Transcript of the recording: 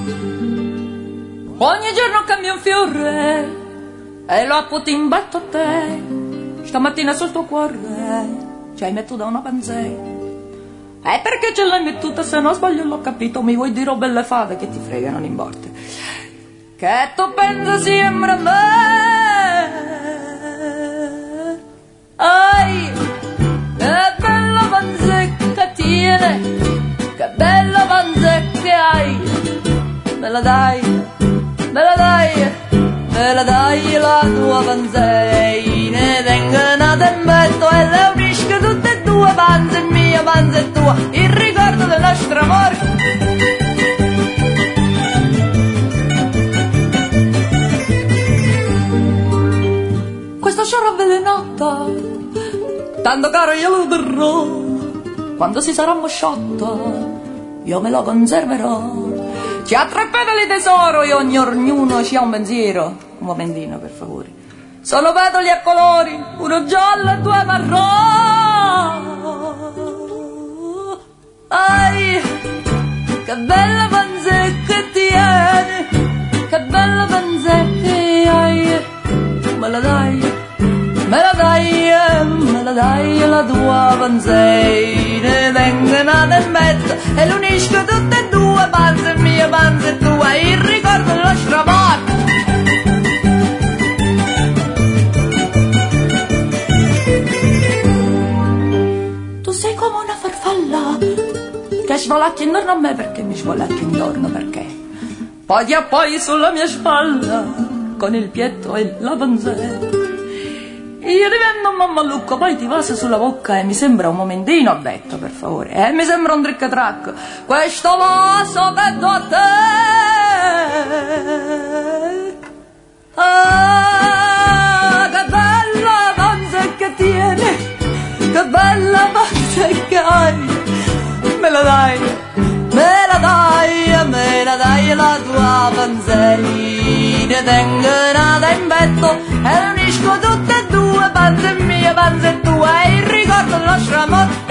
Ogni giorno cambia un fiore e lo apputo in batto a te. Stamattina sul tuo cuore ci hai mettuto da una panzetta. E perché ce l'hai mettuta? Se non sbaglio l'ho capito. Mi vuoi dire oh belle fate che ti frega, non importa. Che tu pensi sempre a me. Ai, che bella panzetta tiene, che bella panzetta che hai. Me la dai, me la dai, me la dai la tua panzetta. Tengo una tempesta e le unisco tutte e due, panza è mia, panza è tua, il ricordo del nostro amore. Questa sciarra avvelenata, tanto caro io lo terrò, quando si sarà mosciata io me lo conserverò. Ci ha tre petali tesoro e ognuno ci ha un pensiero. Un momentino per favore. Sono petali a colori, uno giallo e due marroni. Ai, che bella panzetta che tieni, che bella panzetta che hai. Me la dai, me la dai, me la dai la tua panzetta. Vengono nel mezzo e l'unisco tutte e due, panza è mia, panza è tua, il ricordo dello nostro amore. Sei come una farfalla che svolacchia intorno a me. Perché mi svolacchia intorno? Perché poi ti appoggi sulla mia spalla con il pietto e la panzetta. Io divento un mammalucco, poi ti passa sulla bocca e mi sembra un momentino, ho detto per favore, mi sembra un trick-track questo vaso che do a te. Ah, che bella panza che tieni, che bella panza che hai. Me la dai, me la dai, me la dai la tua panzetta. Tengo nata in petto e unisco tutte e due, panza è mia, panza è tua, e il ricordo del nostro amore.